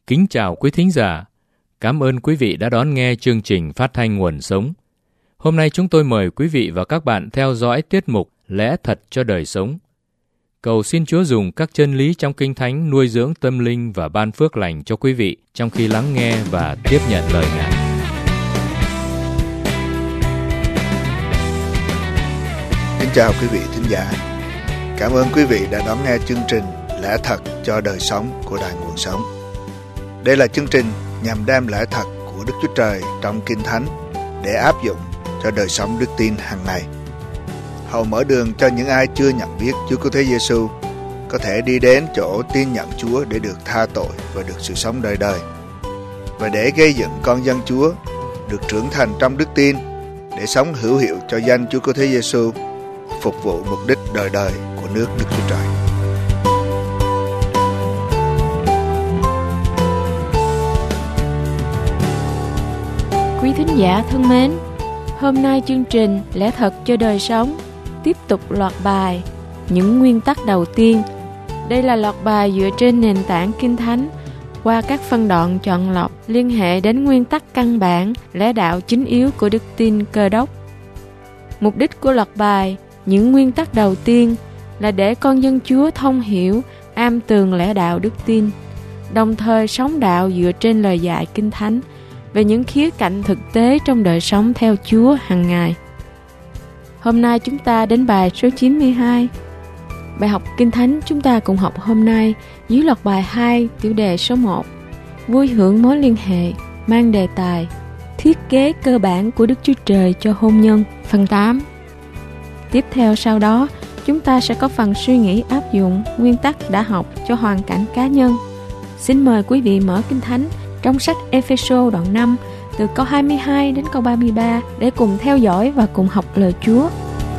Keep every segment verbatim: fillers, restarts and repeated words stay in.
Kính chào quý thính giả. Cảm ơn quý vị đã đón nghe chương trình phát thanh Nguồn Sống. Hôm nay chúng tôi mời quý vị và các bạn theo dõi tiết mục Lẽ Thật cho Đời Sống. Cầu xin Chúa dùng các chân lý trong Kinh Thánh nuôi dưỡng tâm linh và ban phước lành cho quý vị trong khi lắng nghe và tiếp nhận lời Ngài. Kính chào quý vị thính giả. Cảm ơn quý vị đã đón nghe chương trình Lẽ Thật cho Đời Sống của Đài Nguồn Sống. Đây là chương trình nhằm đem lẽ thật của Đức Chúa Trời trong Kinh Thánh để áp dụng cho đời sống đức tin hàng ngày. Hầu mở đường cho những ai chưa nhận biết Chúa Cứu Thế Giêsu có thể đi đến chỗ tin nhận Chúa để được tha tội và được sự sống đời đời, và để gây dựng con dân Chúa được trưởng thành trong đức tin để sống hữu hiệu cho danh Chúa Cứu Thế Giêsu, phục vụ mục đích đời đời của nước Đức Chúa Trời. Quý thính giả thân mến, hôm nay chương trình Lẽ Thật cho Đời Sống tiếp tục loạt bài Những nguyên tắc đầu tiên. Đây là loạt bài dựa trên nền tảng Kinh Thánh qua các phân đoạn chọn lọc liên hệ đến nguyên tắc căn bản, lẽ đạo chính yếu của đức tin Cơ Đốc. Mục đích của loạt bài Những nguyên tắc đầu tiên là để con dân Chúa thông hiểu, am tường lẽ đạo đức tin, đồng thời sống đạo dựa trên lời dạy Kinh Thánh về những khía cạnh thực tế trong đời sống theo Chúa hàng ngày. Hôm nay chúng ta đến bài số chín mươi hai. Bài học Kinh Thánh chúng ta cùng học hôm nay dưới loạt bài hai, tiểu đề số một, vui hưởng mối liên hệ, mang đề tài thiết kế cơ bản của Đức Chúa Trời cho hôn nhân, phần tám. Tiếp theo sau đó, chúng ta sẽ có phần suy nghĩ áp dụng nguyên tắc đã học cho hoàn cảnh cá nhân. Xin mời quý vị mở Kinh Thánh trong sách Ê-phê-sô đoạn năm từ câu hai mươi hai đến câu ba mươi ba để cùng theo dõi và cùng học lời Chúa.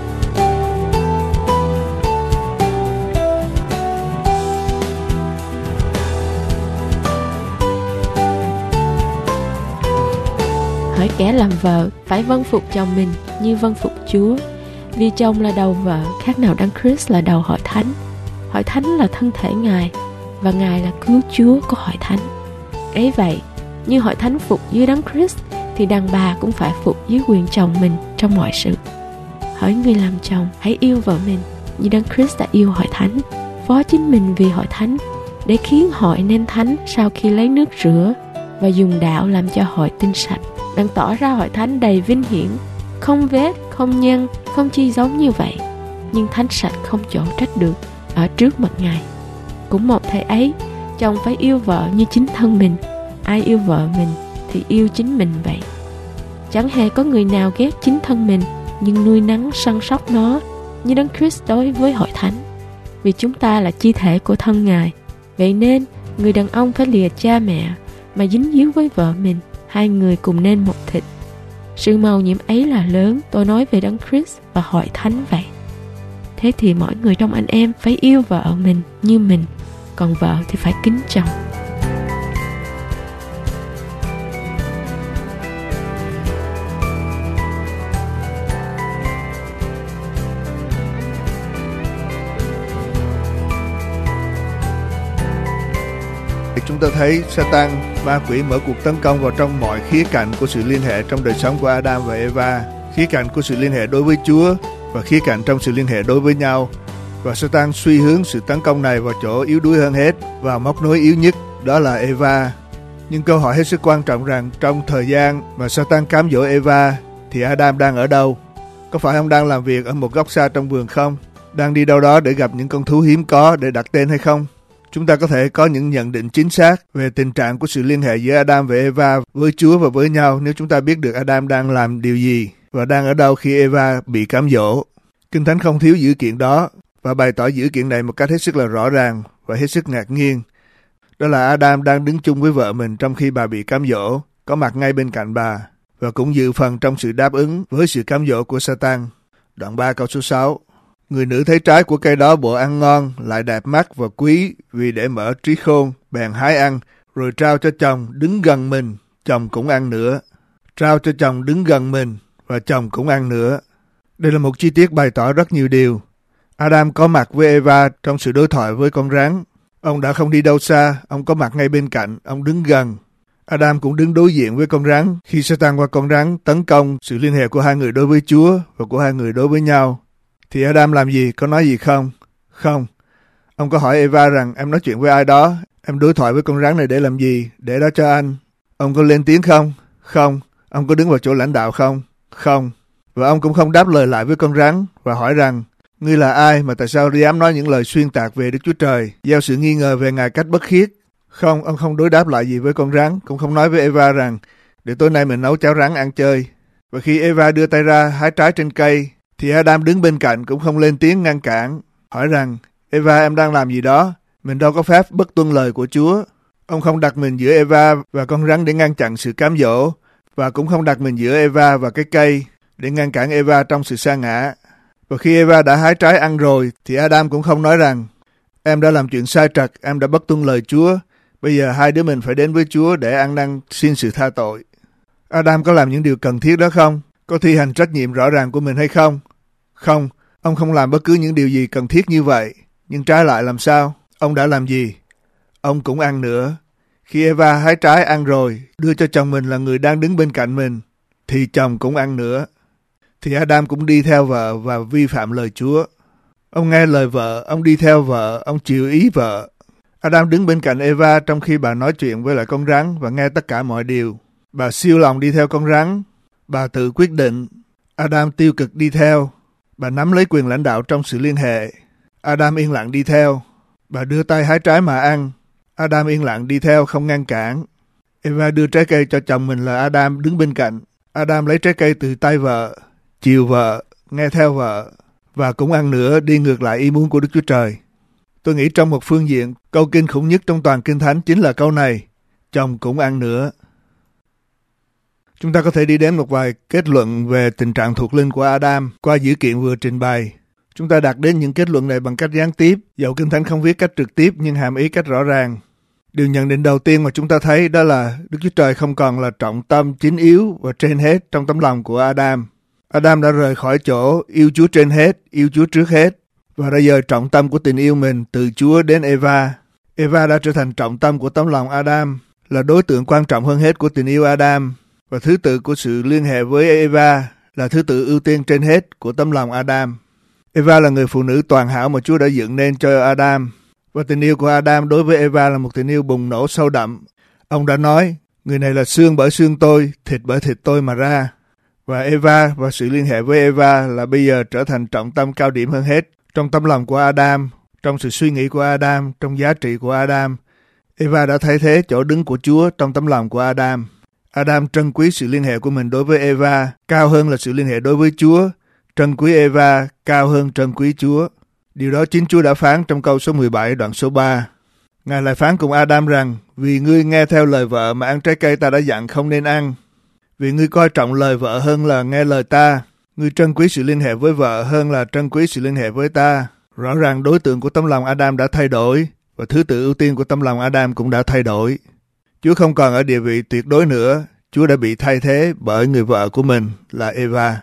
Hỡi kẻ làm vợ phải vâng phục chồng mình như vâng phục Chúa, vì chồng là đầu vợ, khác nào Đấng Christ là đầu hội thánh. Hội thánh là thân thể Ngài và Ngài là cứu Chúa của hội thánh. Ấy vậy, như hội thánh phục dưới Đấng Christ thì đàn bà cũng phải phục dưới quyền chồng mình trong mọi sự. Hỡi người làm chồng, hãy yêu vợ mình như Đấng Christ đã yêu hội thánh, phó chính mình vì hội thánh, để khiến hội nên thánh sau khi lấy nước rửa và dùng đạo làm cho hội tinh sạch, đang tỏ ra hội thánh đầy vinh hiển, không vết, không nhăn, không chi giống như vậy, nhưng thánh sạch không chỗ trách được ở trước mặt Ngài. Cũng một thể ấy, chồng phải yêu vợ như chính thân mình. Ai yêu vợ mình thì yêu chính mình vậy. Chẳng hề có người nào ghét chính thân mình, nhưng nuôi nấng săn sóc nó như Đấng Christ đối với hội thánh, vì chúng ta là chi thể của thân Ngài. Vậy nên người đàn ông phải lìa cha mẹ mà dính díu với vợ mình, hai người cùng nên một thịt. Sự mầu nhiệm ấy là lớn, tôi nói về Đấng Christ và hội thánh vậy. Thế thì mỗi người trong anh em phải yêu vợ mình như mình, còn vợ thì phải kính chồng. Chúng ta thấy Satan, ma quỷ mở cuộc tấn công vào trong mọi khía cạnh của sự liên hệ trong đời sống của Adam và Eva, khía cạnh của sự liên hệ đối với Chúa và khía cạnh trong sự liên hệ đối với nhau. Và Satan suy hướng sự tấn công này vào chỗ yếu đuối hơn hết, vào móc nối yếu nhất, đó là Eva. Nhưng câu hỏi hết sức quan trọng rằng trong thời gian mà Satan cám dỗ Eva thì Adam đang ở đâu? Có phải ông đang làm việc ở một góc xa trong vườn không? Đang đi đâu đó để gặp những con thú hiếm có để đặt tên hay không? Chúng ta có thể có những nhận định chính xác về tình trạng của sự liên hệ giữa Adam và Eva với Chúa và với nhau nếu chúng ta biết được Adam đang làm điều gì và đang ở đâu khi Eva bị cám dỗ. Kinh Thánh không thiếu dữ kiện đó và bày tỏ dữ kiện này một cách hết sức là rõ ràng và hết sức ngạc nhiên. Đó là Adam đang đứng chung với vợ mình trong khi bà bị cám dỗ, có mặt ngay bên cạnh bà và cũng dự phần trong sự đáp ứng với sự cám dỗ của Satan. Đoạn ba câu số sáu. Người nữ thấy trái của cây đó bộ ăn ngon, lại đẹp mắt và quý, vì để mở trí khôn, bèn hái ăn, rồi trao cho chồng đứng gần mình, chồng cũng ăn nữa. Trao cho chồng đứng gần mình, và chồng cũng ăn nữa. Đây là một chi tiết bày tỏ rất nhiều điều. Adam có mặt với Eva trong sự đối thoại với con rắn. Ông đã không đi đâu xa, ông có mặt ngay bên cạnh, ông đứng gần. Adam cũng đứng đối diện với con rắn khi Satan qua con rắn tấn công sự liên hệ của hai người đối với Chúa và của hai người đối với nhau. Thì Adam làm gì? Có nói gì không? Không. Ông có hỏi Eva rằng em nói chuyện với ai đó? Em đối thoại với con rắn này để làm gì? Để đó cho anh. Ông có lên tiếng không? Không. Ông có đứng vào chỗ lãnh đạo không? Không. Và ông cũng không đáp lời lại với con rắn và hỏi rằng ngươi là ai mà tại sao dám nói những lời xuyên tạc về Đức Chúa Trời, gieo sự nghi ngờ về Ngài cách bất khiết? Không, ông không đối đáp lại gì với con rắn, cũng không nói với Eva rằng để tối nay mình nấu cháo rắn ăn chơi. Và khi Eva đưa tay ra hái trái trên cây, thì Adam đứng bên cạnh cũng không lên tiếng ngăn cản, hỏi rằng Eva em đang làm gì đó? Mình đâu có phép bất tuân lời của Chúa. Ông không đặt mình giữa Eva và con rắn để ngăn chặn sự cám dỗ, và cũng không đặt mình giữa Eva và cái cây để ngăn cản Eva trong sự sa ngã. Và khi Eva đã hái trái ăn rồi, thì Adam cũng không nói rằng em đã làm chuyện sai trật, em đã bất tuân lời Chúa. Bây giờ hai đứa mình phải đến với Chúa để ăn năn xin sự tha tội. Adam có làm những điều cần thiết đó không? Có thi hành trách nhiệm rõ ràng của mình hay không? Không, ông không làm bất cứ những điều gì cần thiết như vậy. Nhưng trái lại làm sao? Ông đã làm gì? Ông cũng ăn nữa. Khi Eva hái trái ăn rồi, đưa cho chồng mình là người đang đứng bên cạnh mình, thì chồng cũng ăn nữa. Thì Adam cũng đi theo vợ và vi phạm lời Chúa. Ông nghe lời vợ, ông đi theo vợ, ông chịu ý vợ. Adam đứng bên cạnh Eva trong khi bà nói chuyện với lại con rắn và nghe tất cả mọi điều. Bà siêu lòng đi theo con rắn. Bà tự quyết định. Adam tiêu cực đi theo. Bà nắm lấy quyền lãnh đạo trong sự liên hệ. Adam yên lặng đi theo. Bà đưa tay hái trái mà ăn. Adam yên lặng đi theo, không ngăn cản. Eva đưa trái cây cho chồng mình là Adam đứng bên cạnh. Adam lấy trái cây từ tay vợ, chiều vợ, nghe theo vợ, và cũng ăn nữa, đi ngược lại ý muốn của Đức Chúa Trời. Tôi nghĩ trong một phương diện, câu kinh khủng nhất trong toàn Kinh Thánh chính là câu này, chồng cũng ăn nữa. Chúng ta có thể đi đến một vài kết luận về tình trạng thuộc linh của Adam qua dữ kiện vừa trình bày. Chúng ta đạt đến những kết luận này bằng cách gián tiếp, dẫu Kinh Thánh không viết cách trực tiếp nhưng hàm ý cách rõ ràng. Điều nhận định đầu tiên mà chúng ta thấy đó là Đức Chúa Trời không còn là trọng tâm chính yếu và trên hết trong tấm lòng của Adam. Adam đã rời khỏi chỗ yêu Chúa trên hết, yêu Chúa trước hết, và đã dời trọng tâm của tình yêu mình từ Chúa đến Eva. Eva đã trở thành trọng tâm của tấm lòng Adam, là đối tượng quan trọng hơn hết của tình yêu Adam, và thứ tự của sự liên hệ với Eva là thứ tự ưu tiên trên hết của tấm lòng Adam. Eva là người phụ nữ toàn hảo mà Chúa đã dựng nên cho Adam, và tình yêu của Adam đối với Eva là một tình yêu bùng nổ sâu đậm. Ông đã nói, người này là xương bởi xương tôi, thịt bởi thịt tôi mà ra. Và Eva và sự liên hệ với Eva là bây giờ trở thành trọng tâm cao điểm hơn hết. Trong tấm lòng của Adam, trong sự suy nghĩ của Adam, trong giá trị của Adam, Eva đã thay thế chỗ đứng của Chúa trong tấm lòng của Adam. Adam trân quý sự liên hệ của mình đối với Eva, cao hơn là sự liên hệ đối với Chúa. Trân quý Eva cao hơn trân quý Chúa. Điều đó chính Chúa đã phán trong câu số mười bảy đoạn số ba. Ngài lại phán cùng Adam rằng, vì ngươi nghe theo lời vợ mà ăn trái cây ta đã dặn không nên ăn. Vì ngươi coi trọng lời vợ hơn là nghe lời ta. Ngươi trân quý sự liên hệ với vợ hơn là trân quý sự liên hệ với ta. Rõ ràng đối tượng của tấm lòng Adam đã thay đổi, và thứ tự ưu tiên của tấm lòng Adam cũng đã thay đổi. Chúa không còn ở địa vị tuyệt đối nữa. Chúa đã bị thay thế bởi người vợ của mình là Eva.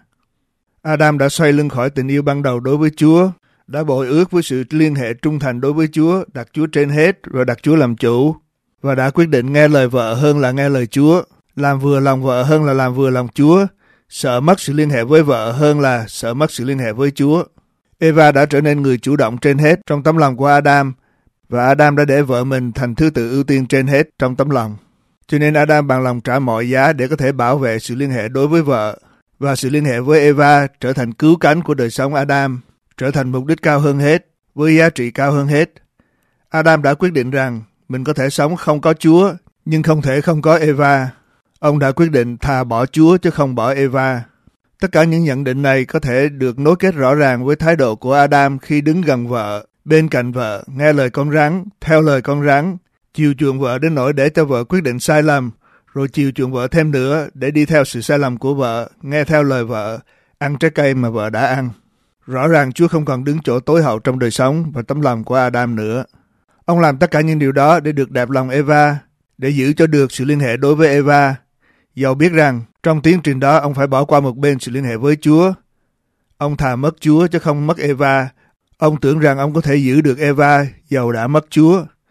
Adam đã xoay lưng khỏi tình yêu ban đầu đối với Chúa, đã bội ước với sự liên hệ trung thành đối với Chúa, đặt Chúa trên hết rồi đặt Chúa làm chủ, và đã quyết định nghe lời vợ hơn là nghe lời Chúa, làm vừa lòng vợ hơn là làm vừa lòng Chúa, sợ mất sự liên hệ với vợ hơn là sợ mất sự liên hệ với Chúa. Eva đã trở nên người chủ động trên hết trong tấm lòng của Adam, và Adam đã để vợ mình thành thứ tự ưu tiên trên hết trong tấm lòng. Cho nên Adam bằng lòng trả mọi giá để có thể bảo vệ sự liên hệ đối với vợ, và sự liên hệ với Eva trở thành cứu cánh của đời sống Adam, trở thành mục đích cao hơn hết, với giá trị cao hơn hết. Adam đã quyết định rằng mình có thể sống không có Chúa, nhưng không thể không có Eva. Ông đã quyết định thà bỏ Chúa chứ không bỏ Eva. Tất cả những nhận định này có thể được nối kết rõ ràng với thái độ của Adam khi đứng gần vợ, bên cạnh vợ, nghe lời con rắn, theo lời con rắn, chiều chuộng vợ đến nỗi để cho vợ quyết định sai lầm, rồi chiều chuộng vợ thêm nữa để đi theo sự sai lầm của vợ, nghe theo lời vợ, ăn trái cây mà vợ đã ăn. Rõ ràng Chúa không còn đứng chỗ tối hậu trong đời sống và tấm lòng của Adam nữa. Ông làm tất cả những điều đó để được đẹp lòng Eva, để giữ cho được sự liên hệ đối với Eva, dầu biết rằng trong tiến trình đó ông phải bỏ qua một bên sự liên hệ với Chúa. Ông thà mất Chúa chứ không mất Eva. Ông tưởng rằng ông có thể giữ được Eva dầu đã mất Chúa.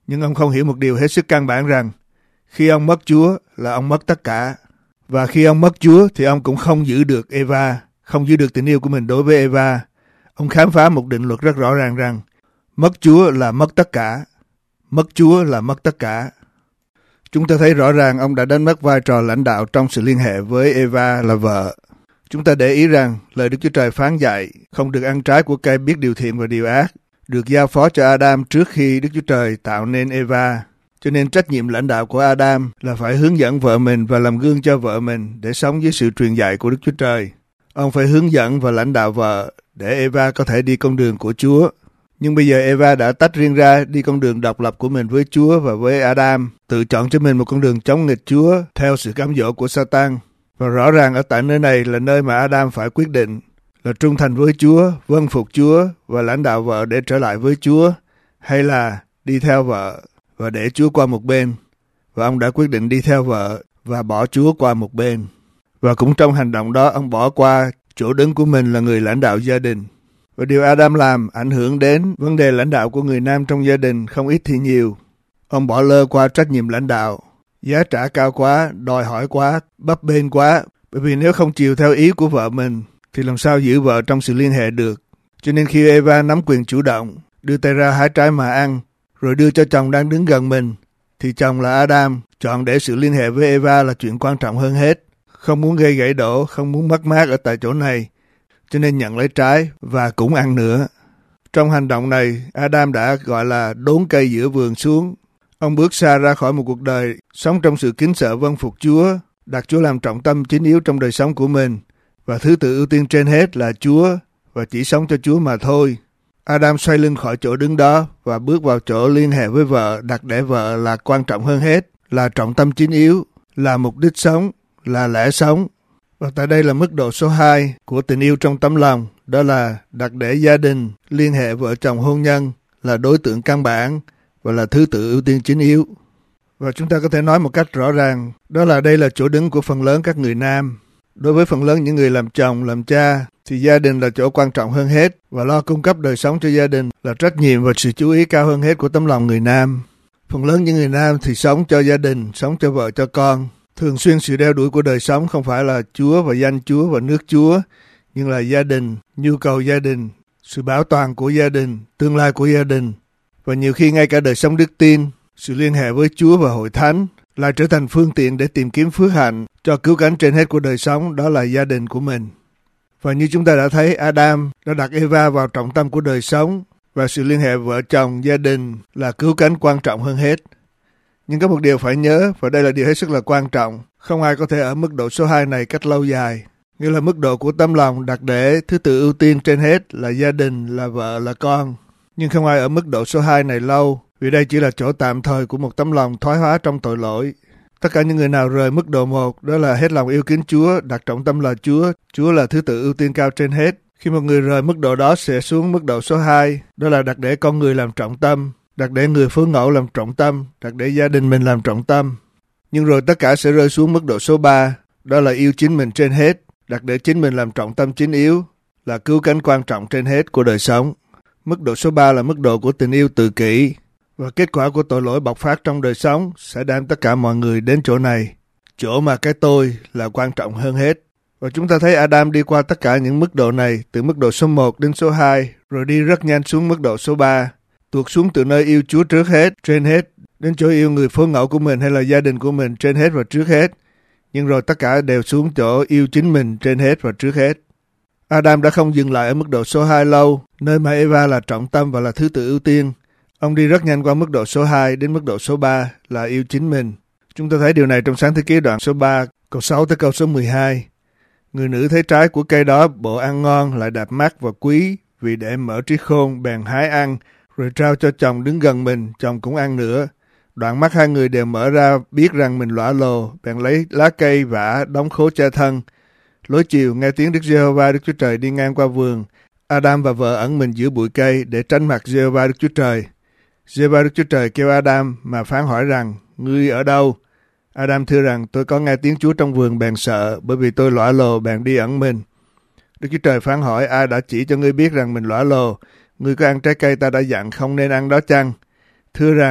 Nhưng ông không hiểu một điều hết sức căn bản rằng khi ông mất Chúa là ông mất tất cả. Và khi ông mất Chúa thì ông cũng không giữ được Eva, không giữ được tình yêu của mình đối với Eva. Ông khám phá một định luật rất rõ ràng rằng mất Chúa là mất tất cả. Mất Chúa là mất tất cả. Chúng ta thấy rõ ràng ông đã đánh mất vai trò lãnh đạo trong sự liên hệ với Eva là vợ. Chúng ta để ý rằng lời Đức Chúa Trời phán dạy không được ăn trái của cây biết điều thiện và điều ác được giao phó cho Adam trước khi Đức Chúa Trời tạo nên Eva. Cho nên trách nhiệm lãnh đạo của Adam là phải hướng dẫn vợ mình và làm gương cho vợ mình để sống dưới sự truyền dạy của Đức Chúa Trời. Ông phải hướng dẫn và lãnh đạo vợ để Eva có thể đi con đường của Chúa. Nhưng bây giờ Eva đã tách riêng ra đi con đường độc lập của mình với Chúa và với Adam, tự chọn cho mình một con đường chống nghịch Chúa theo sự cám dỗ của Satan. Và rõ ràng ở tại nơi này là nơi mà Adam phải quyết định là trung thành với Chúa, vâng phục Chúa và lãnh đạo vợ để trở lại với Chúa, hay là đi theo vợ và để Chúa qua một bên. Và ông đã quyết định đi theo vợ và bỏ Chúa qua một bên. Và cũng trong hành động đó, ông bỏ qua chỗ đứng của mình là người lãnh đạo gia đình. Và điều Adam làm ảnh hưởng đến vấn đề lãnh đạo của người nam trong gia đình không ít thì nhiều. Ông bỏ lơ qua trách nhiệm lãnh đạo, giá trả cao quá, đòi hỏi quá, bấp bênh quá. Bởi vì nếu không chiều theo ý của vợ mình, thì làm sao giữ vợ trong sự liên hệ được. Cho nên khi Eva nắm quyền chủ động, đưa tay ra hái trái mà ăn, rồi đưa cho chồng đang đứng gần mình, thì chồng là Adam chọn để sự liên hệ với Eva là chuyện quan trọng hơn hết. Không muốn gây gãy đổ, không muốn mất mát ở tại chỗ này, cho nên nhận lấy trái và cũng ăn nữa. Trong hành động này, Adam đã gọi là đốn cây giữa vườn xuống. Ông bước xa ra khỏi một cuộc đời sống trong sự kính sợ vâng phục Chúa, đặt Chúa làm trọng tâm chính yếu trong đời sống của mình, và thứ tự ưu tiên trên hết là Chúa và chỉ sống cho Chúa mà thôi. Adam xoay lưng khỏi chỗ đứng đó và bước vào chỗ liên hệ với vợ, đặt để vợ là quan trọng hơn hết, là trọng tâm chính yếu, là mục đích sống, là lẽ sống. Và tại đây là mức độ số hai của tình yêu trong tấm lòng, đó là đặt để gia đình, liên hệ vợ chồng hôn nhân là đối tượng căn bản và là thứ tự ưu tiên chính yếu. Và chúng ta có thể nói một cách rõ ràng, đó là đây là chỗ đứng của phần lớn các người nam. Đối với phần lớn những người làm chồng, làm cha, thì gia đình là chỗ quan trọng hơn hết, và lo cung cấp đời sống cho gia đình là trách nhiệm và sự chú ý cao hơn hết của tấm lòng người nam. Phần lớn những người nam thì sống cho gia đình, sống cho vợ cho con. Thường xuyên sự đeo đuổi của đời sống không phải là Chúa và danh Chúa và nước Chúa, nhưng là gia đình, nhu cầu gia đình, sự bảo toàn của gia đình, tương lai của gia đình. Và nhiều khi ngay cả đời sống đức tin, sự liên hệ với Chúa và hội thánh lại trở thành phương tiện để tìm kiếm phước hạnh cho cứu cánh trên hết của đời sống, đó là gia đình của mình. Và như chúng ta đã thấy, Adam đã đặt Eva vào trọng tâm của đời sống, và sự liên hệ vợ chồng, gia đình là cứu cánh quan trọng hơn hết. Nhưng có một điều phải nhớ, và đây là điều hết sức là quan trọng, không ai có thể ở mức độ số hai này cách lâu dài. Nghĩa là mức độ của tấm lòng đặt để thứ tự ưu tiên trên hết là gia đình, là vợ, là con. Nhưng không ai ở mức độ số hai này lâu, vì đây chỉ là chỗ tạm thời của một tấm lòng thoái hóa trong tội lỗi. Tất cả những người nào rời mức độ một, đó là hết lòng yêu kính Chúa, đặt trọng tâm là Chúa, Chúa là thứ tự ưu tiên cao trên hết. Khi một người rời mức độ đó sẽ xuống mức độ số hai, đó là đặt để con người làm trọng tâm, đặt để người phối ngẫu làm trọng tâm, đặt để gia đình mình làm trọng tâm. Nhưng rồi tất cả sẽ rơi xuống mức độ số ba, đó là yêu chính mình trên hết, đặt để chính mình làm trọng tâm chính yếu, là cứu cánh quan trọng trên hết của đời sống. Mức độ số ba là mức độ của tình yêu tự kỷ, và kết quả của tội lỗi bộc phát trong đời sống sẽ đem tất cả mọi người đến chỗ này, chỗ mà cái tôi là quan trọng hơn hết. Và chúng ta thấy Adam đi qua tất cả những mức độ này, từ mức độ số một đến số hai, rồi đi rất nhanh xuống mức độ số ba, tuột xuống từ nơi yêu Chúa trước hết, trên hết, đến chỗ yêu người phối ngẫu của mình hay là gia đình của mình trên hết và trước hết. Nhưng rồi tất cả đều xuống chỗ yêu chính mình trên hết và trước hết. Adam đã không dừng lại ở mức độ số hai lâu, nơi mà Eva là trọng tâm và là thứ tự ưu tiên. Ông đi rất nhanh qua mức độ số hai đến mức độ số ba là yêu chính mình. Chúng ta thấy điều này trong Sáng Thế Ký đoạn số ba, câu sáu tới câu số mười hai. Người nữ thấy trái của cây đó bộ ăn ngon lại đẹp mắt và quý, vì để mở trí khôn bèn hái ăn, rồi trao cho chồng đứng gần mình, chồng cũng ăn nữa. Đoạn mắt hai người đều mở ra, biết rằng mình lõa lồ, bèn lấy lá cây vả đóng khố che thân. Lối chiều nghe tiếng Đức Giê-hô-va Đức Chúa Trời đi ngang qua vườn. Adam và vợ ẩn mình giữa bụi cây để tránh mặt Giê-hô-va Đức Chúa Trời. Giê-hô-va Đức Chúa Trời kêu Adam mà phán hỏi rằng, ngươi ở đâu? Adam thưa rằng, tôi có nghe tiếng Chúa trong vườn bèn sợ, bởi vì tôi lõa lồ bèn đi ẩn mình. Đức Chúa Trời phán hỏi, ai đã chỉ cho ngươi biết rằng mình lõa lồ? Ngươi có ăn trái cây ta đã dặn không nên ăn đó chăng? Thưa rằng,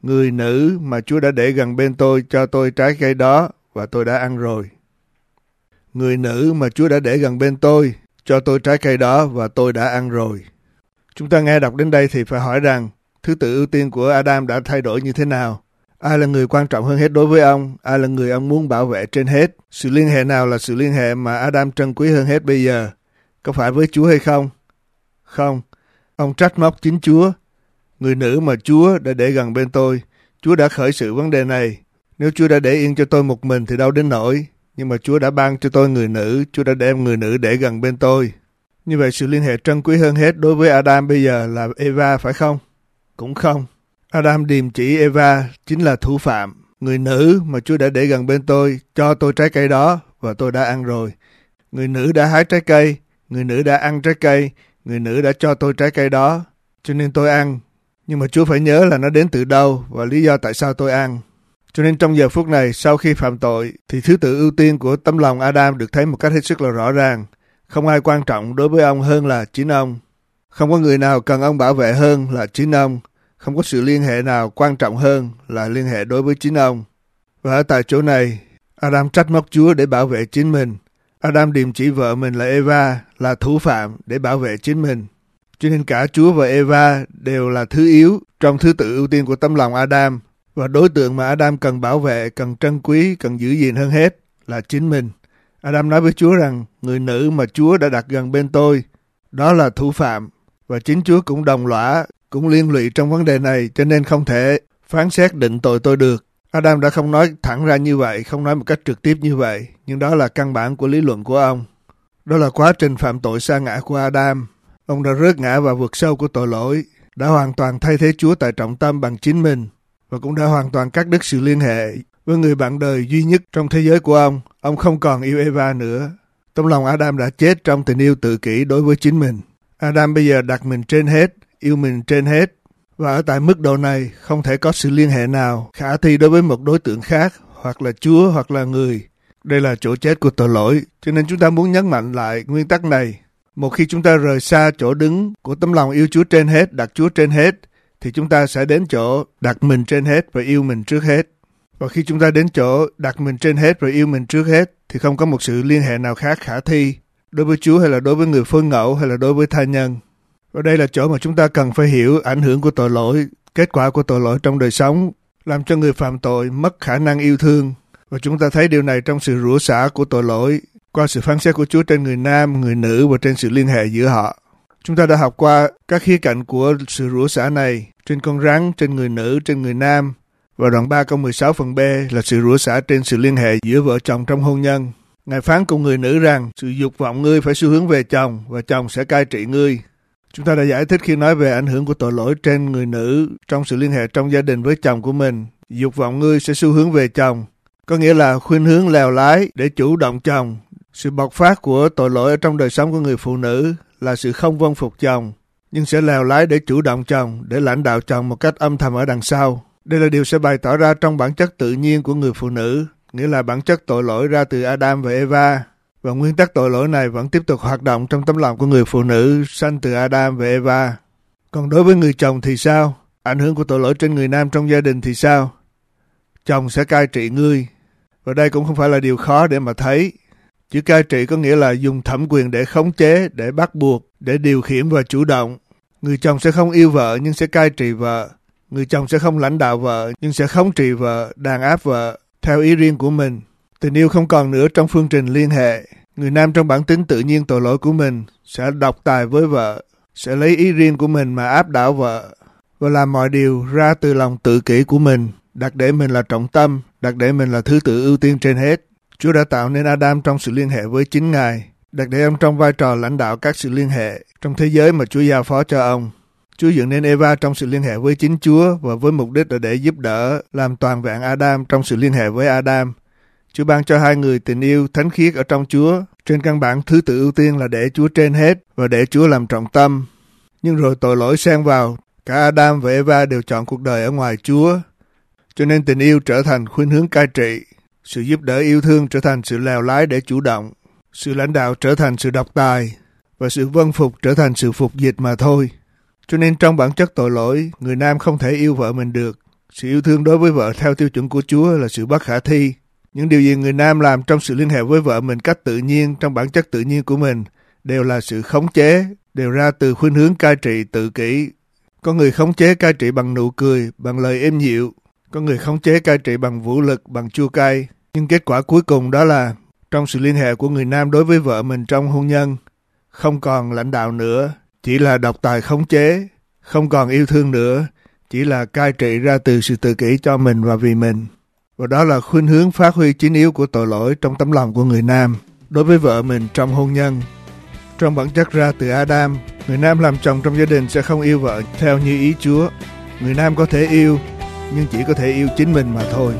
người nữ mà Chúa đã để gần bên tôi cho tôi trái cây đó và tôi đã ăn rồi. Người nữ mà Chúa đã để gần bên tôi cho tôi trái cây đó và tôi đã ăn rồi. Chúng ta nghe đọc đến đây thì phải hỏi rằng thứ tự ưu tiên của Adam đã thay đổi như thế nào? Ai là người quan trọng hơn hết đối với ông? Ai là người ông muốn bảo vệ trên hết? Sự liên hệ nào là sự liên hệ mà Adam trân quý hơn hết bây giờ? Có phải với Chúa hay không? Không. Ông trách móc chính Chúa. Người nữ mà Chúa đã để gần bên tôi. Chúa đã khởi sự vấn đề này. Nếu Chúa đã để yên cho tôi một mình thì đâu đến nỗi. Nhưng mà Chúa đã ban cho tôi người nữ. Chúa đã đem người nữ để gần bên tôi. Như vậy sự liên hệ trân quý hơn hết đối với Adam bây giờ là Eva phải không? Cũng không. Adam điềm chỉ Eva chính là thủ phạm. Người nữ mà Chúa đã để gần bên tôi cho tôi trái cây đó và tôi đã ăn rồi. Người nữ đã hái trái cây. Người nữ đã ăn trái cây. Người nữ đã cho tôi trái cây đó. Cho nên tôi ăn. Nhưng mà Chúa phải nhớ là nó đến từ đâu và lý do tại sao tôi ăn. Cho nên trong giờ phút này, sau khi phạm tội, thì thứ tự ưu tiên của tấm lòng Adam được thấy một cách hết sức là rõ ràng. Không ai quan trọng đối với ông hơn là chính ông. Không có người nào cần ông bảo vệ hơn là chính ông. Không có sự liên hệ nào quan trọng hơn là liên hệ đối với chính ông. Và ở tại chỗ này, Adam trách móc Chúa để bảo vệ chính mình. Adam điềm chỉ vợ mình là Eva là thủ phạm để bảo vệ chính mình. Cho nên cả Chúa và Eva đều là thứ yếu trong thứ tự ưu tiên của tấm lòng Adam. Và đối tượng mà Adam cần bảo vệ, cần trân quý, cần giữ gìn hơn hết là chính mình. Adam nói với Chúa rằng người nữ mà Chúa đã đặt gần bên tôi, đó là thủ phạm. Và chính Chúa cũng đồng lõa, cũng liên lụy trong vấn đề này, cho nên không thể phán xét định tội tôi được. Adam đã không nói thẳng ra như vậy, không nói một cách trực tiếp như vậy, nhưng đó là căn bản của lý luận của ông. Đó là quá trình phạm tội sa ngã của Adam. Ông đã rớt ngã vào vực sâu của tội lỗi, đã hoàn toàn thay thế Chúa tại trọng tâm bằng chính mình, và cũng đã hoàn toàn cắt đứt sự liên hệ với người bạn đời duy nhất trong thế giới của ông. Ông không còn yêu Eva nữa. Tấm lòng Adam đã chết trong tình yêu tự kỷ đối với chính mình. Adam bây giờ đặt mình trên hết, yêu mình trên hết. Và ở tại mức độ này, không thể có sự liên hệ nào khả thi đối với một đối tượng khác, hoặc là Chúa, hoặc là người. Đây là chỗ chết của tội lỗi, cho nên chúng ta muốn nhấn mạnh lại nguyên tắc này. Một khi chúng ta rời xa chỗ đứng của tấm lòng yêu Chúa trên hết, đặt Chúa trên hết, thì chúng ta sẽ đến chỗ đặt mình trên hết và yêu mình trước hết. Và khi chúng ta đến chỗ đặt mình trên hết và yêu mình trước hết, thì không có một sự liên hệ nào khác khả thi đối với Chúa hay là đối với người phối ngẫu hay là đối với tha nhân. Và đây là chỗ mà chúng ta cần phải hiểu ảnh hưởng của tội lỗi, kết quả của tội lỗi trong đời sống, làm cho người phạm tội mất khả năng yêu thương. Và chúng ta thấy điều này trong sự rủa xả của tội lỗi, qua sự phán xét của Chúa trên người nam, người nữ và trên sự liên hệ giữa họ. Chúng ta đã học qua các khía cạnh của sự rủa xả này, trên con rắn, trên người nữ, trên người nam. Và đoạn ba câu mười sáu phần B là sự rủa xả trên sự liên hệ giữa vợ chồng trong hôn nhân. Ngài phán cùng người nữ rằng sự dục vọng ngươi phải xu hướng về chồng và chồng sẽ cai trị ngươi. Chúng ta đã giải thích khi nói về ảnh hưởng của tội lỗi trên người nữ trong sự liên hệ trong gia đình với chồng của mình. Dục vọng ngươi sẽ xu hướng về chồng, có nghĩa là khuynh hướng lèo lái để chủ động chồng. Sự bộc phát của tội lỗi ở trong đời sống của người phụ nữ là sự không vâng phục chồng, nhưng sẽ lèo lái để chủ động chồng, để lãnh đạo chồng một cách âm thầm ở đằng sau. Đây là điều sẽ bày tỏ ra trong bản chất tự nhiên của người phụ nữ, nghĩa là bản chất tội lỗi ra từ Adam và Eva. Và nguyên tắc tội lỗi này vẫn tiếp tục hoạt động trong tấm lòng của người phụ nữ sanh từ Adam và Eva. Còn đối với người chồng thì sao? Ảnh hưởng của tội lỗi trên người nam trong gia đình thì sao? Chồng sẽ cai trị ngươi. Và đây cũng không phải là điều khó để mà thấy. Chữ cai trị có nghĩa là dùng thẩm quyền để khống chế, để bắt buộc, để điều khiển và chủ động. Người chồng sẽ không yêu vợ nhưng sẽ cai trị vợ. Người chồng sẽ không lãnh đạo vợ nhưng sẽ khống trị vợ, đàn áp vợ theo ý riêng của mình. Tình yêu không còn nữa trong phương trình liên hệ. Người nam trong bản tính tự nhiên tội lỗi của mình sẽ độc tài với vợ, sẽ lấy ý riêng của mình mà áp đảo vợ và làm mọi điều ra từ lòng tự kỷ của mình, đặt để mình là trọng tâm, đặt để mình là thứ tự ưu tiên trên hết. Chúa đã tạo nên Adam trong sự liên hệ với chính Ngài, đặt để ông trong vai trò lãnh đạo các sự liên hệ trong thế giới mà Chúa giao phó cho ông. Chúa dựng nên Eva trong sự liên hệ với chính Chúa và với mục đích là để giúp đỡ làm toàn vẹn Adam trong sự liên hệ với Adam. Chúa ban cho hai người tình yêu thánh khiết ở trong Chúa. Trên căn bản thứ tự ưu tiên là để Chúa trên hết và để Chúa làm trọng tâm. Nhưng rồi tội lỗi xen vào, cả Adam và Eva đều chọn cuộc đời ở ngoài Chúa. Cho nên tình yêu trở thành khuynh hướng cai trị, sự giúp đỡ yêu thương trở thành sự lèo lái để chủ động, sự lãnh đạo trở thành sự độc tài và sự vâng phục trở thành sự phục dịch mà thôi. Cho nên trong bản chất tội lỗi, người nam không thể yêu vợ mình được. Sự yêu thương đối với vợ theo tiêu chuẩn của Chúa là sự bất khả thi. Những điều gì người nam làm trong sự liên hệ với vợ mình cách tự nhiên, trong bản chất tự nhiên của mình, đều là sự khống chế, đều ra từ khuynh hướng cai trị tự kỷ. Có người khống chế cai trị bằng nụ cười, bằng lời êm dịu. Có người khống chế cai trị bằng vũ lực, bằng chua cay. Nhưng kết quả cuối cùng đó là trong sự liên hệ của người nam đối với vợ mình trong hôn nhân, không còn lãnh đạo nữa, chỉ là độc tài khống chế, không còn yêu thương nữa, chỉ là cai trị ra từ sự tự kỷ cho mình và vì mình. Và đó là khuynh hướng phát huy chính yếu của tội lỗi trong tấm lòng của người nam đối với vợ mình trong hôn nhân. Trong bản chất ra từ Adam, người nam làm chồng trong gia đình sẽ không yêu vợ theo như ý Chúa. Người nam có thể yêu, nhưng chỉ có thể yêu chính mình mà thôi.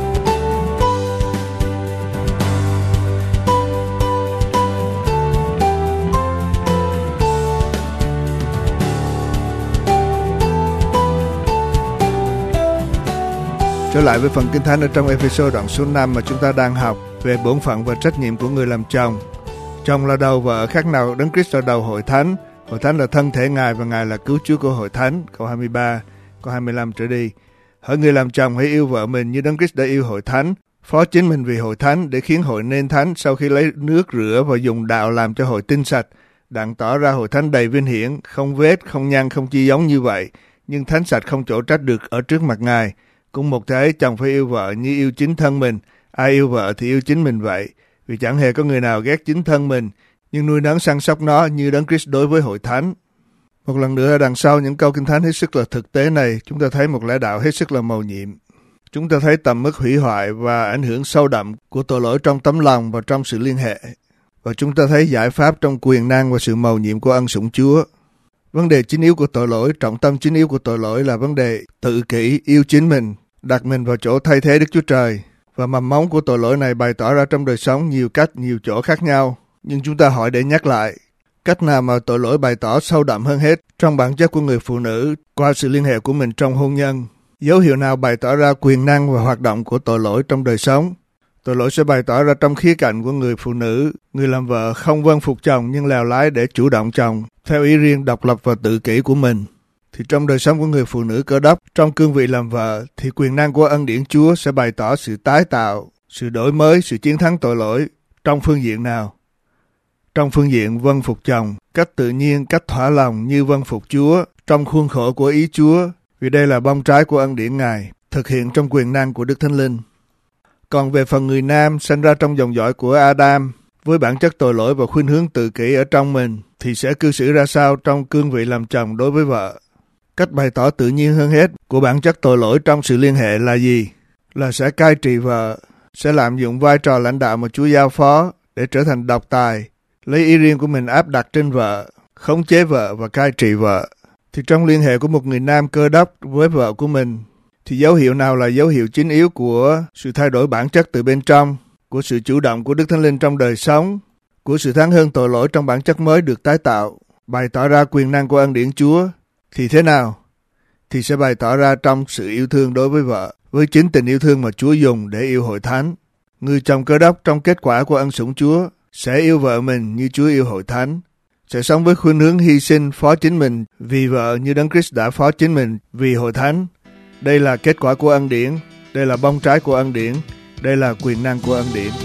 Trở lại với phần Kinh Thánh ở trong Ê-phê-sô đoạn số năm mà chúng ta đang học về bổn phận và trách nhiệm của người làm chồng. Chồng là đầu, vợ khác nào Đấng Christ là đầu hội thánh. Hội thánh là thân thể Ngài và Ngài là cứu Chúa của hội thánh. Câu hai mươi ba, câu hai mươi lăm trở đi. Hỡi người làm chồng hãy yêu vợ mình như Đấng Christ đã yêu hội thánh, phó chính mình vì hội thánh để khiến hội nên thánh, sau khi lấy nước rửa và dùng đạo làm cho hội tinh sạch, đặng tỏ ra hội thánh đầy vinh hiển, không vết, không nhăn, không chi giống như vậy, nhưng thánh sạch không chỗ trách được ở trước mặt Ngài. Cũng một thế, chồng phải yêu vợ như yêu chính thân mình. Ai yêu vợ thì yêu chính mình vậy. Vì chẳng hề có người nào ghét chính thân mình, nhưng nuôi nấng săn sóc nó như Đấng Christ đối với hội thánh. Một lần nữa, đằng sau những câu Kinh Thánh hết sức là thực tế này, chúng ta thấy một lẽ đạo hết sức là mầu nhiệm. Chúng ta thấy tầm mức hủy hoại và ảnh hưởng sâu đậm của tội lỗi trong tấm lòng và trong sự liên hệ. Và chúng ta thấy giải pháp trong quyền năng và sự mầu nhiệm của ân sủng Chúa. Vấn đề chính yếu của tội lỗi, trọng tâm chính yếu của tội lỗi là vấn đề tự kỷ, yêu chính mình, đặt mình vào chỗ thay thế Đức Chúa Trời. Và mầm móng của tội lỗi này bày tỏ ra trong đời sống nhiều cách, nhiều chỗ khác nhau. Nhưng chúng ta hỏi để nhắc lại, cách nào mà tội lỗi bày tỏ sâu đậm hơn hết trong bản chất của người phụ nữ qua sự liên hệ của mình trong hôn nhân? Dấu hiệu nào bày tỏ ra quyền năng và hoạt động của tội lỗi trong đời sống? Tội lỗi sẽ bày tỏ ra trong khía cạnh của người phụ nữ, người làm vợ không vâng phục chồng nhưng lèo lái để chủ động chồng, theo ý riêng độc lập và tự kỷ của mình. Thì trong đời sống của người phụ nữ Cơ Đốc, trong cương vị làm vợ, thì quyền năng của ân điển Chúa sẽ bày tỏ sự tái tạo, sự đổi mới, sự chiến thắng tội lỗi. Trong phương diện nào? Trong phương diện vâng phục chồng, cách tự nhiên, cách thỏa lòng như vâng phục Chúa, trong khuôn khổ của ý Chúa, vì đây là bông trái của ân điển Ngài, thực hiện trong quyền năng của Đức Thánh Linh. Còn về phần người nam, sanh ra trong dòng dõi của Adam, với bản chất tội lỗi và khuynh hướng tự kỷ ở trong mình, thì sẽ cư xử ra sao trong cương vị làm chồng đối với vợ? Cách bày tỏ tự nhiên hơn hết của bản chất tội lỗi trong sự liên hệ là gì? Là sẽ cai trị vợ, sẽ lạm dụng vai trò lãnh đạo mà Chúa giao phó để trở thành độc tài, lấy ý riêng của mình áp đặt trên vợ, khống chế vợ và cai trị vợ. Thì trong liên hệ của một người nam Cơ Đốc với vợ của mình, thì dấu hiệu nào là dấu hiệu chính yếu của sự thay đổi bản chất từ bên trong, của sự chủ động của Đức Thánh Linh trong đời sống, của sự thắng hơn tội lỗi trong bản chất mới được tái tạo, bày tỏ ra quyền năng của ân điển Chúa? Thì thế nào? Thì sẽ bày tỏ ra trong sự yêu thương đối với vợ, với chính tình yêu thương mà Chúa dùng để yêu hội thánh. Người chồng Cơ Đốc trong kết quả của ân sủng Chúa sẽ yêu vợ mình như Chúa yêu hội thánh, sẽ sống với khuynh hướng hy sinh phó chính mình vì vợ như Đấng Christ đã phó chính mình vì hội thánh. Đây là kết quả của ân điển, đây là bông trái của ân điển, đây là quyền năng của ân điển.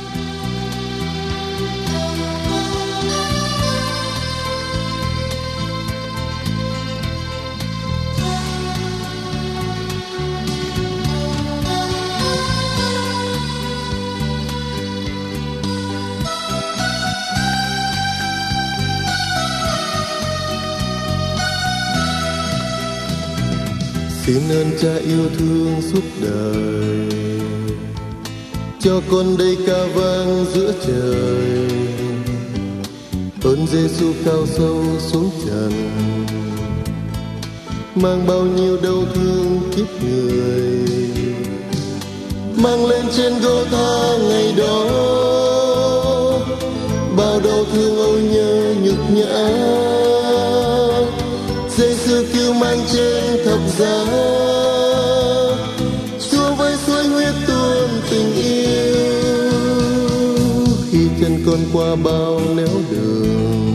Xin ơn Cha yêu thương suốt đời, cho con đây ca vang giữa trời. Ơn Giêsu cao sâu xuống trần, mang bao nhiêu đau thương kiếp người, mang lên trên Gô-tha ngày đó. Bao đau thương ôi nhớ nhục nhã, Giêsu kêu mang trên thập giá. Chúa với suối huyết tuôn tình yêu, khi chân con qua bao nẻo đường,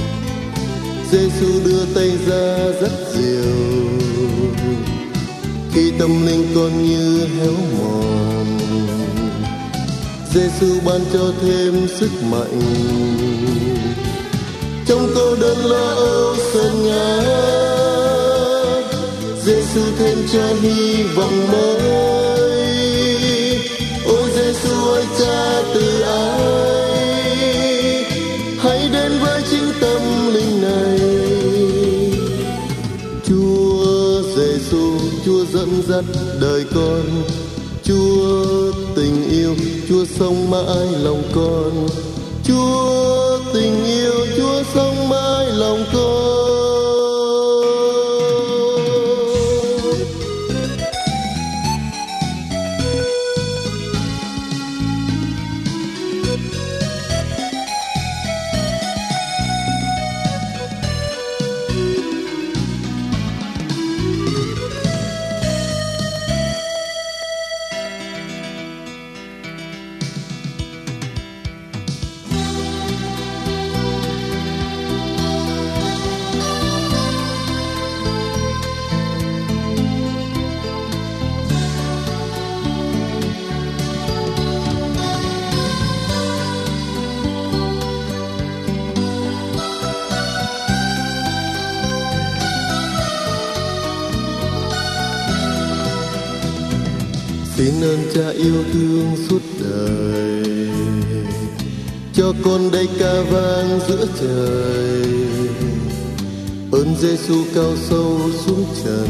Giêsu đưa tay ra dắt dìu, khi tâm linh con như héo mòn. Giê-xu ban cho thêm sức mạnh trong cô đơn lo âu sơn ngã. Giê-xu thêm cho hy vọng mới. Ôi Giê-xu ơi Cha từ ái, hãy đến với chính tâm linh này. Chúa Giê-xu, Chúa dẫn dắt đời con. Chúa tình yêu, Chúa sống mãi lòng con. Chúa tình yêu, Chúa sống mãi lòng con. Xin ơn Cha yêu thương suốt đời, cho con đây ca vang giữa trời. Ơn Giê-xu cao sâu xuống trần,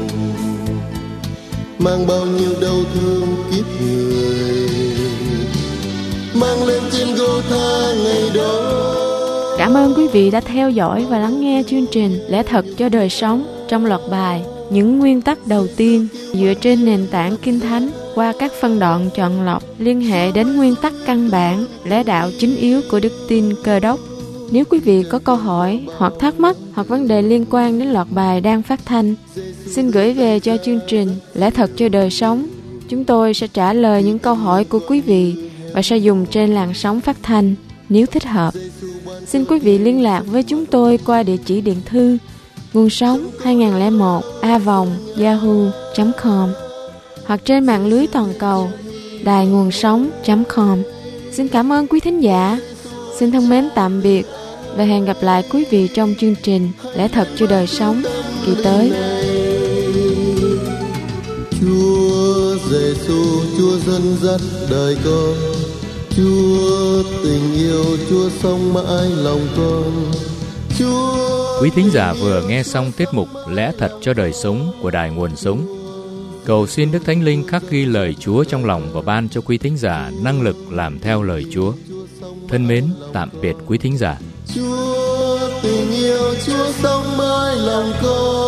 mang bao nhiêu đau thương kiếp người, mang lên trên Gô-tha ngày đó. Cảm ơn quý vị đã theo dõi và lắng nghe chương trình Lẽ Thật cho Đời Sống trong loạt bài Những Nguyên Tắc Đầu Tiên dựa trên nền tảng Kinh Thánh qua các phân đoạn chọn lọc liên hệ đến nguyên tắc căn bản, lẽ đạo chính yếu của đức tin Cơ Đốc. Nếu quý vị có câu hỏi hoặc thắc mắc hoặc vấn đề liên quan đến loạt bài đang phát thanh, xin gửi về cho chương trình Lẽ Thật cho Đời Sống. Chúng tôi sẽ trả lời những câu hỏi của quý vị và sẽ dùng trên làn sóng phát thanh nếu thích hợp. Xin quý vị liên lạc với chúng tôi qua địa chỉ điện thư nguồn sống hai không không một a vòng yahoo chấm com hoặc trên mạng lưới toàn cầu đài nguồn sống chấm com. Xin cảm ơn quý thính giả. Xin thân mến tạm biệt và hẹn gặp lại quý vị trong chương trình Lẽ Thật cho Đời Sống kỳ tới. Chúa Giê-xu, Chúa dẫn dắt đời con. Chúa tình yêu, Chúa sống mãi lòng con. Chúa... Quý thính giả vừa nghe xong tiết mục Lẽ Thật cho Đời Sống của Đài Nguồn Sống. Cầu xin Đức Thánh Linh khắc ghi lời Chúa trong lòng và ban cho quý thính giả năng lực làm theo lời Chúa. Thân mến, tạm biệt quý thính giả. Chúa tình yêu, Chúa sống mãi lòng con.